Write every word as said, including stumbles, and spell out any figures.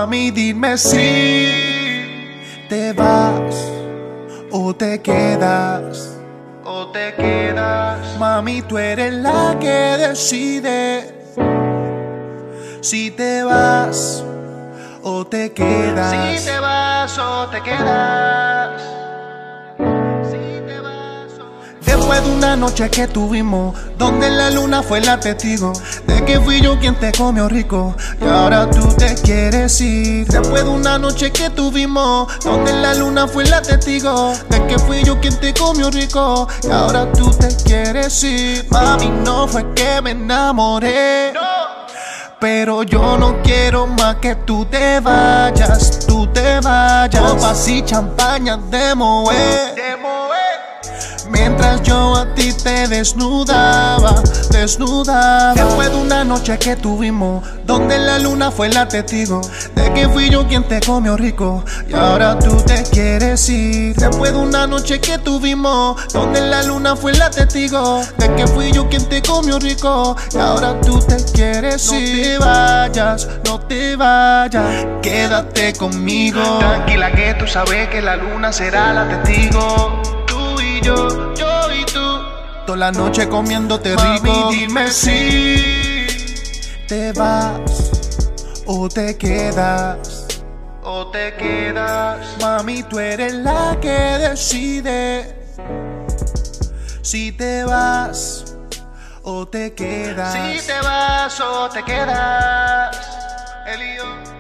Mami, dime si te vas o te quedas. O te quedas. Mami, tú eres la que decide si te vas o te quedas. Si te vas o te quedas. Después de una noche que tuvimos, donde la luna fue la testigo de que fui yo quien te comió rico, y ahora tú te quieres ir. Después de una noche que tuvimos, donde la luna fue la testigo de que fui yo quien te comió rico, y ahora tú te quieres ir. Mami, no fue que me enamoré, No. pero yo no quiero más que tú te vayas, tú te vayas. Copas y champaña de Moët, De Moët. mientras yo a ti te desnudaba, desnudaba. Después de una noche que tuvimos, donde la luna fue la testigo de que fui yo quien te comió rico, y ahora tú te quieres ir. Después de una noche que tuvimos, donde la luna fue la testigo de que fui yo quien te comió rico, y ahora tú te quieres ir. No te vayas, no te vayas, quédate conmigo. Tranquila que tú sabes que la luna será la testigo. Tú y yo, yo y tú. Toda la noche comiéndote Mami, rico. dime si te vas o te quedas. o te quedas. Mami, tú eres la que decide si te vas o te quedas. Si te vas o te quedas. Elio.